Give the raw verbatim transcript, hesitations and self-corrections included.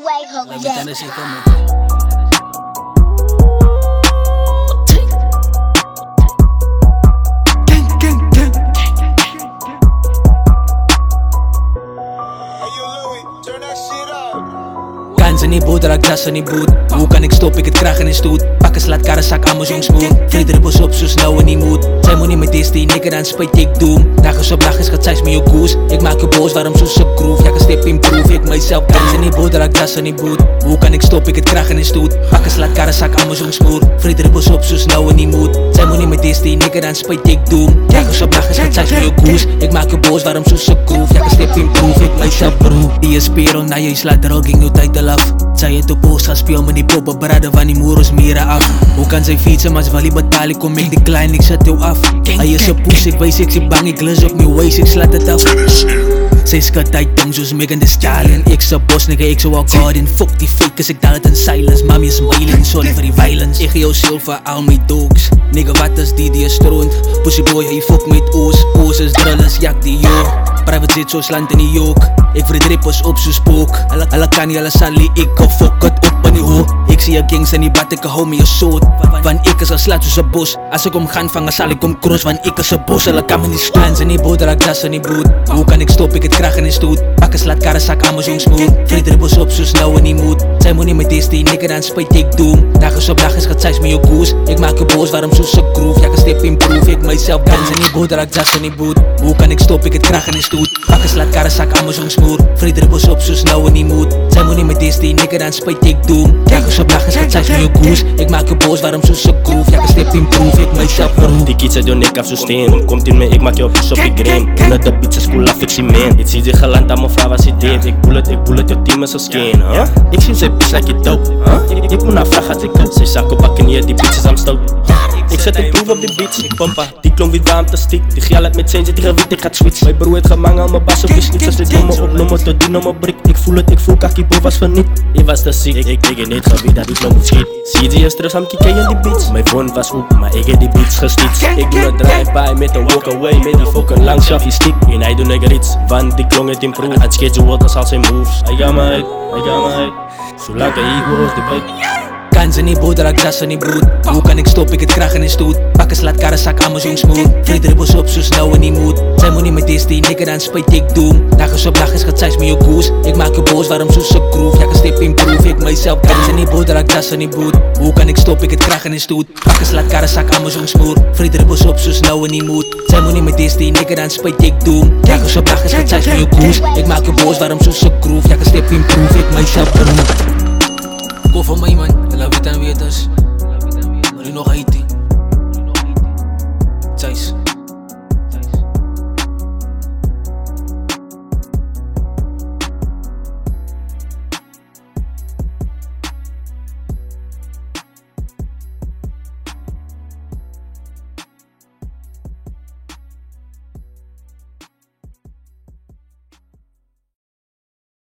way, hold Labi that. tanas ikaw mo. Kans in die boot, raak das in die boot. Hoe kan ik stop, ik het kracht in de stoet. Pak een slaat karresak, allemaal zo'n smooth. Vrede bos op, zo snel in die moed. Zij moet niet met deze die nikker aan spijt, ik doe. Dagen op dag is gaat zijs met je goes. Ik maak je boos, waarom zo sub groove? Ja, ik step improve, ik mijzelf. Kans in die boot, raak das in die boot. Hoe kan ik stop, ik het kracht in de stoet. Pak een slaat karresak, allemaal zo'n smooth. Vrede bos op, zo snel in die moed. Zij moet niet met deze die nikker aan spijt, ik doe. Dagen op dag is gaat zijs met je goes. Ik maak je boos, waarom zo sub groove? Ja, ik step improve, ik mijzelf bro. Die is perel, na je slaat er ook in je tijd te laf. Zij het op post gaan speel met die poppen braden van die moeros mira af. Hoe kan zij fietsen, maar ze wil die betalen, kom ik die klein, ik zet jou af. Hij is een poes, ik wees, ik zie bang, ik lus op mijn waist, ik slaat het af. Zij skat uit tong, zoals Megan Thee Stallion. Ik zou bos, nigga, ik zou walk hard in. Fuck die fakers, ik daal het in silence. Mami is smiling, sorry voor die violence. Ik jou silver, al my dogs. Nigga, wat is die die is stront? Pussy boy, hij fuck met oos. Oos is drillers, jak die yo. Private jet, zoals land in die yoke. Ik verdrip ons op zo'n spook. Alla kan niet, alla sali, ik kan fuck het op in die hoek. Ik zie je gangs en die bad, ik hou me je soort. Van ik is een slaat zoals een bos. Als ik om gaan vangen, zal ik om cross. Van ik is een bos, alla kan me niet slans in die boot, raak das in die boot. Hoe kan ik stop, ik het kracht in de stoot. Pak een slaat karresak, allemaal zo'n smooth. Vrede bos op, zo snel in die moed. Zij moet niet met deze die nikker aan spijt, ik doe. Dagen op dag is gaat zijs met je goes. Ik maak je boos, waarom zo sub groove? Ja, ik step improve, ik mijzelf dans in die boot, raak das in die boot. Hoe kan ik stop, ik het kracht in de stoot. Pak een slaat karresak, allemaal zo'n smooth. Vrede bos op, zo snel in die moed. Zij moet niet met deze die nikker aan spijt, ik doe. Dagen op dag is gaat zijs met je goes. Ik maak je boos, waarom zo sub groove? Ja, ik step improve, ik mijzelf bro. Die kids uit jouw nek af zo steen. Komt in me, ik maak jou push op je gram. Onder de beats is cool af, ik zie man. Het ziet zich geland aan mijn vrouw als hij deed. Ik bullet, ik bullet, jouw team is een skin, huh? Ik zie zij bitch like je dope, huh? Ik, ik moet naar vragen als ik dood. Zij zakken bakken hier, die bitches am stout. Ik zet een groove op de beats, ik pompa. Die klonk wit warm te stiek. Die gial uit met zijn, zit hier wit, ik ga switch. Mijn broer heeft gemangel, mijn bas op is niet. Als dit nummer op nummer tot die nummer brik. Ik voel het, ik voel kaki boven was van niet. Ik was te ziek, ik, ik, ik heb niet geweten dat die klonk moet schiet. Zie je terug aan kijken in die beats. Mijn phone was op, maar ik heb die beats gestiet. Ik doe een drive-by met een walk away. Met die fucking langs die stick. En hij doet nigger iets, van die klonk het improve. Het schedule als al zijn moves. I got my head, I got my head. Zolang de ego is de bite. Kans in die boot, raak das in die boot. Hoe kan ik stop, ik het kracht in de stoot. Pak een slaat karresak, allemaal zo'n smooth. Vrede bos op, zo snel in die moed. Zij moet niet met deze die nikker aan spijt, ik doe. Dagen op dag is gaat zijs met je goes. Ik maak je boos, waarom zo sub groove? Ja, ik step improve, ik mijzelf. Kans in die boot, raak das in die boot. Hoe kan ik stop, ik het kracht in de stoot. Pak een slaat karresak, allemaal zo'n smooth. Vrede bos op, zo snel in die moed. Zij moet niet met deze die nikker aan spijt, ik doe. Dagen op dag is gaat zijs met je goes. Ik maak je boos, waarom zo sub groove? Ja, ik step improve, ik mijzelf bro. Go voor mij man, laat weten en wetens. Maar nu nog Haiti.